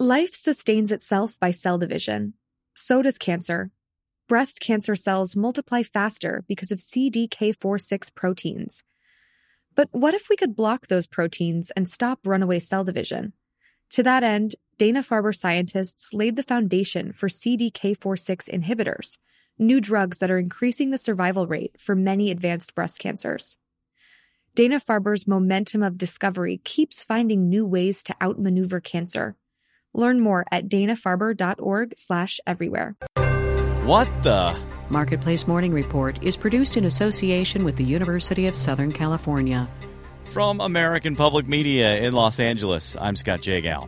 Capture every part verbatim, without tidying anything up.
Life sustains itself by cell division. So does cancer. Breast cancer cells multiply faster because of C D K four six proteins. But what if we could block those proteins and stop runaway cell division? To that end, Dana-Farber scientists laid the foundation for C D K four six inhibitors, new drugs that are increasing the survival rate for many advanced breast cancers. Dana-Farber's momentum of discovery keeps finding new ways to outmaneuver cancer. Learn more at dana-farber.org slash everywhere. What the? Marketplace Morning Report is produced in association with the University of Southern California. From American Public Media in Los Angeles, I'm Scott Jagal.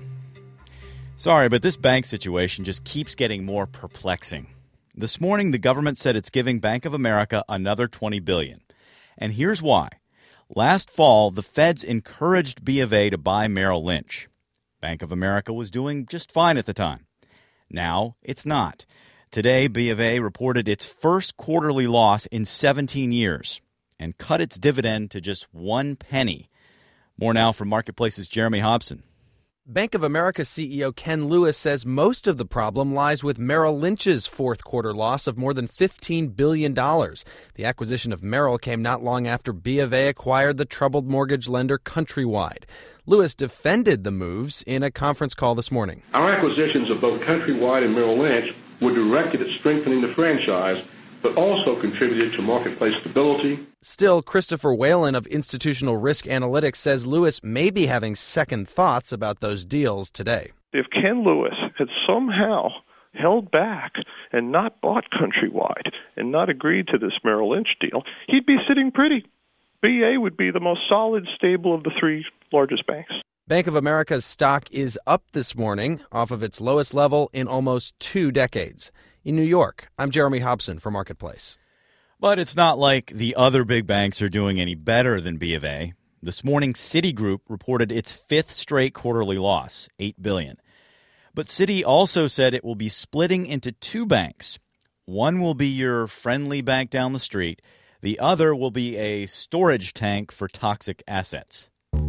Sorry, but this bank situation just keeps getting more perplexing. This morning, the government said it's giving Bank of America another twenty billion dollars. And here's why. Last fall, the feds encouraged B of A to buy Merrill Lynch. Bank of America was doing just fine at the time. Now, it's not. Today, B of A reported its first quarterly loss in seventeen years and cut its dividend to just one penny. More now from Marketplace's Jeremy Hobson. Bank of America C E O Ken Lewis says most of the problem lies with Merrill Lynch's fourth quarter loss of more than fifteen billion dollars. The acquisition of Merrill came not long after B of A acquired the troubled mortgage lender Countrywide. Lewis defended the moves in a conference call this morning. Our acquisitions of both Countrywide and Merrill Lynch were directed at strengthening the franchise, but also contributed to marketplace stability. Still, Christopher Whalen of Institutional Risk Analytics says Lewis may be having second thoughts about those deals today. If Ken Lewis had somehow held back and not bought Countrywide and not agreed to this Merrill Lynch deal, he'd be sitting pretty. B A would be the most solid, stable of the three largest banks. Bank of America's stock is up this morning off of its lowest level in almost two decades. In New York, I'm Jeremy Hobson for Marketplace. But it's not like the other big banks are doing any better than B of A. This morning, Citigroup reported its fifth straight quarterly loss, eight billion dollars. But Citi also said it will be splitting into two banks. One will be your friendly bank down the street. The other will be a storage tank for toxic assets.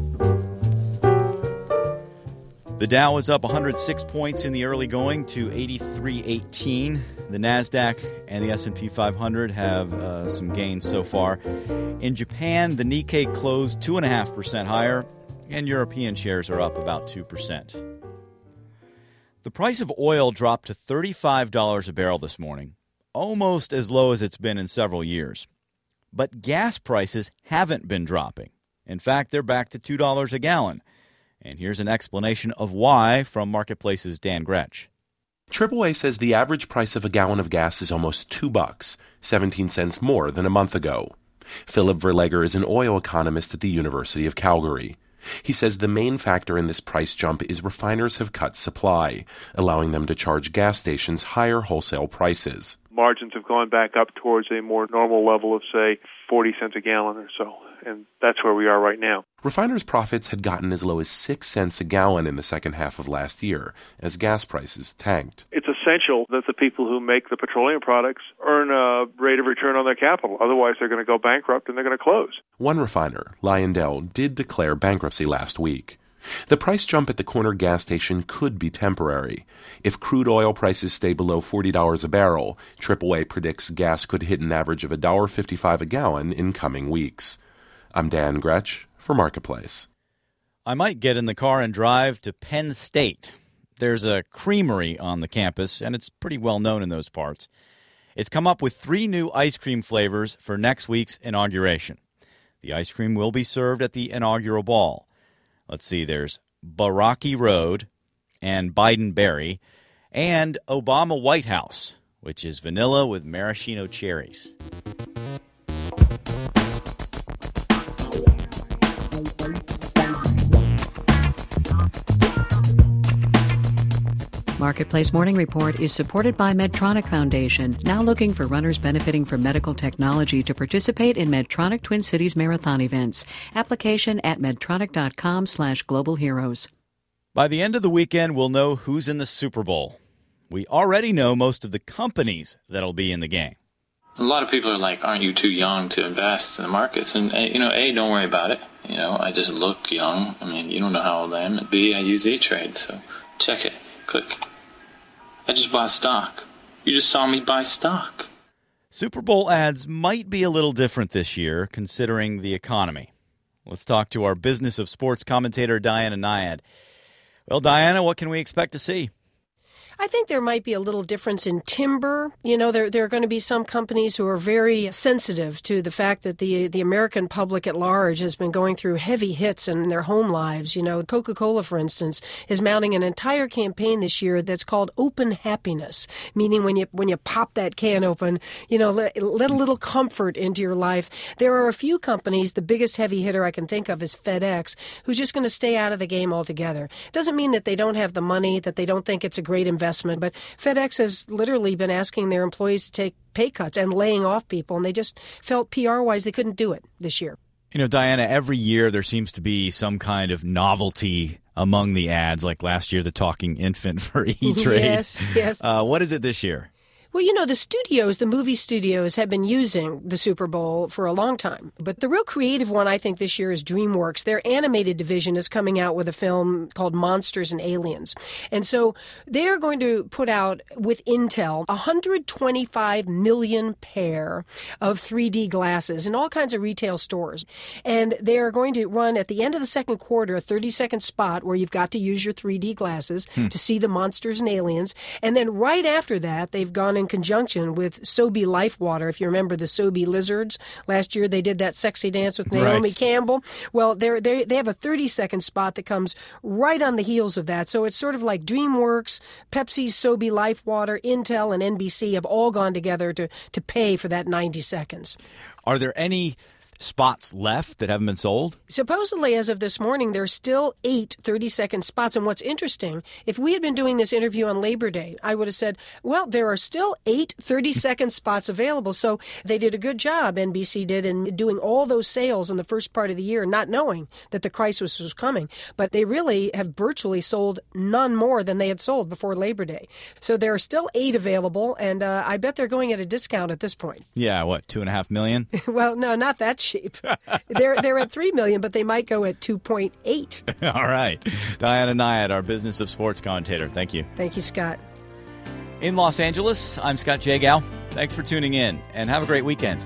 The Dow was up one hundred six points in the early going to eighty-three eighteen. The NASDAQ and the S and P five hundred have uh, some gains so far. In Japan, the Nikkei closed two point five percent higher, and European shares are up about two percent. The price of oil dropped to thirty-five dollars a barrel this morning, almost as low as it's been in several years. But gas prices haven't been dropping. In fact, they're back to two dollars a gallon. And here's an explanation of why from Marketplace's Dan Gretsch. triple A says the average price of a gallon of gas is almost two bucks, seventeen cents more than a month ago. Philip Verleger is an oil economist at the University of Calgary. He says the main factor in this price jump is refiners have cut supply, allowing them to charge gas stations higher wholesale prices. Margins have gone back up towards a more normal level of, say, forty cents a gallon or so, and that's where we are right now. Refiners' profits had gotten as low as six cents a gallon in the second half of last year, as gas prices tanked. It's essential that the people who make the petroleum products earn a rate of return on their capital. Otherwise, they're going to go bankrupt and they're going to close. One refiner, Lyondell, did declare bankruptcy last week. The price jump at the corner gas station could be temporary. If crude oil prices stay below forty dollars a barrel, triple A predicts gas could hit an average of one dollar fifty-five a gallon in coming weeks. I'm Dan Gretsch for Marketplace. I might get in the car and drive to Penn State. There's a creamery on the campus, and it's pretty well known in those parts. It's come up with three new ice cream flavors for next week's inauguration. The ice cream will be served at the inaugural ball. Let's see, there's Baraki Road and Biden Berry and Obama White House, which is vanilla with maraschino cherries. Marketplace Morning Report is supported by Medtronic Foundation, now looking for runners benefiting from medical technology to participate in Medtronic Twin Cities Marathon events. Application at medtronic.com slash global heroes. By the end of the weekend, we'll know who's in the Super Bowl. We already know most of the companies that'll be in the game. A lot of people are like, aren't you too young to invest in the markets? And, you know, A, don't worry about it. You know, I just look young. I mean, you don't know how old I am. And B, I use E-Trade, so check it. Click. I just bought stock. You just saw me buy stock. Super Bowl ads might be a little different this year, considering the economy. Let's talk to our Business of Sports commentator, Diana Nyad. Well, Diana, what can we expect to see? I think there might be a little difference in timber. You know, there, there are going to be some companies who are very sensitive to the fact that the the American public at large has been going through heavy hits in their home lives. You know, Coca-Cola, for instance, is mounting an entire campaign this year that's called Open Happiness, meaning when you when you pop that can open, you know, let, let a little comfort into your life. There are a few companies, the biggest heavy hitter I can think of is FedEx, who's just going to stay out of the game altogether. Doesn't mean that they don't have the money, that they don't think it's a great investment. But FedEx has literally been asking their employees to take pay cuts and laying off people, and they just felt P R-wise they couldn't do it this year. You know, Diana, every year there seems to be some kind of novelty among the ads, like last year the talking infant for E-Trade. Yes, yes. Uh, what is it this year? Well, you know, the studios, the movie studios, have been using the Super Bowl for a long time. But the real creative one, I think, this year is DreamWorks. Their animated division is coming out with a film called Monsters and Aliens. And so they're going to put out, with Intel, one hundred twenty-five million pair of three D glasses in all kinds of retail stores. And they're going to run, at the end of the second quarter, a thirty-second spot where you've got to use your three D glasses hmm. to see the Monsters and Aliens. And then right after that, they've gone in conjunction with Sobe Life Water. If you remember the Sobe lizards, last year they did that sexy dance with Naomi right. Campbell. Well, they're, they they have a thirty-second spot that comes right on the heels of that. So it's sort of like DreamWorks, Pepsi's Sobe Life Water, Intel, and N B C have all gone together to, to pay for that ninety seconds. Are there any spots left that haven't been sold? Supposedly, as of this morning, there's still eight thirty-second spots. And what's interesting, if we had been doing this interview on Labor Day, I would have said, well, there are still eight thirty-second spots available. So they did a good job, N B C did, in doing all those sales in the first part of the year, not knowing that the crisis was coming. But they really have virtually sold none more than they had sold before Labor Day. So there are still eight available, and uh, I bet they're going at a discount at this point. Yeah, what, two and a half million? Well, no, not that cheap. they're they're at three million, but they might go at two point eight. All right. Diana Nyad, our Business of Sports commentator. Thank you. Thank you, Scott. In Los Angeles, I'm Scott Jagow. Thanks for tuning in, and have a great weekend.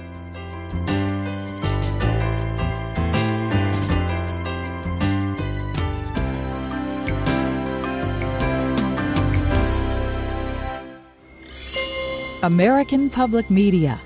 American Public Media.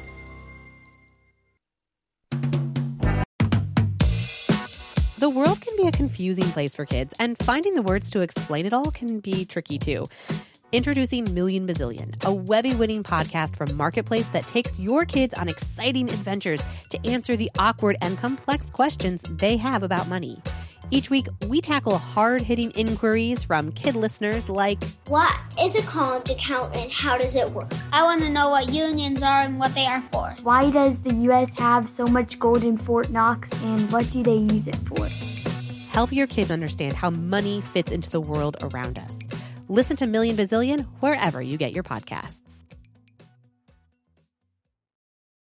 The world can be a confusing place for kids, and finding the words to explain it all can be tricky too. Introducing Million Bazillion, a Webby-winning podcast from Marketplace that takes your kids on exciting adventures to answer the awkward and complex questions they have about money. Each week, we tackle hard-hitting inquiries from kid listeners like, what is a college account and how does it work? I want to know what unions are and what they are for. Why does the U S have so much gold in Fort Knox and what do they use it for? Help your kids understand how money fits into the world around us. Listen to Million Bazillion wherever you get your podcasts.